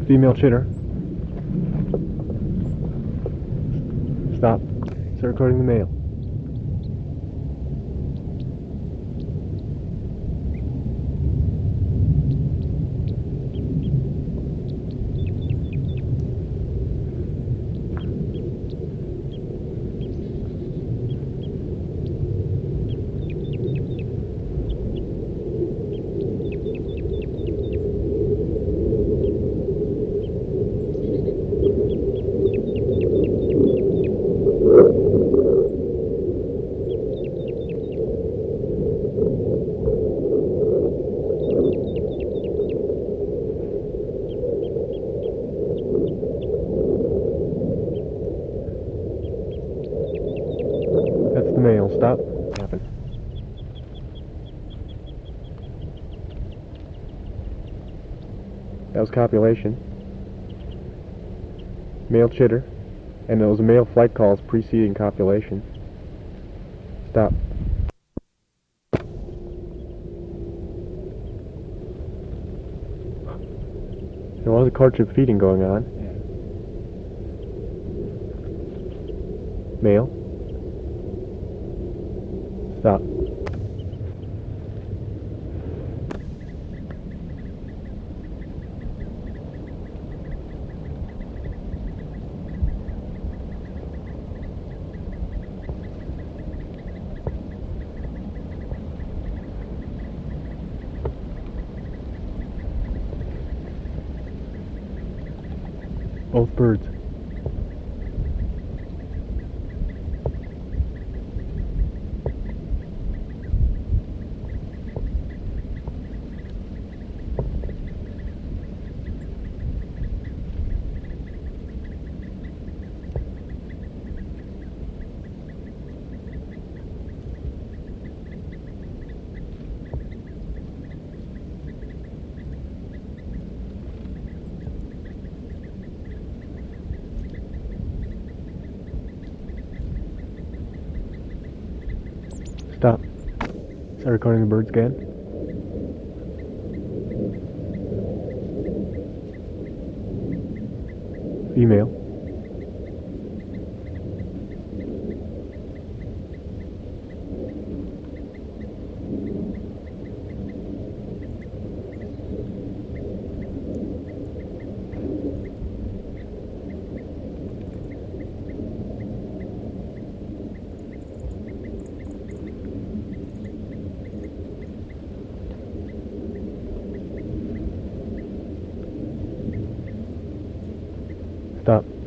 Female chitter. Stop. Start recording the male. That's the male. Stop. Happen. That was copulation. Male chitter. And those male flight calls preceding copulation. Stop. There was a courtship feeding going on. Male. Stop. Both birds. Stop. Start recording the birds again. Female. Stop.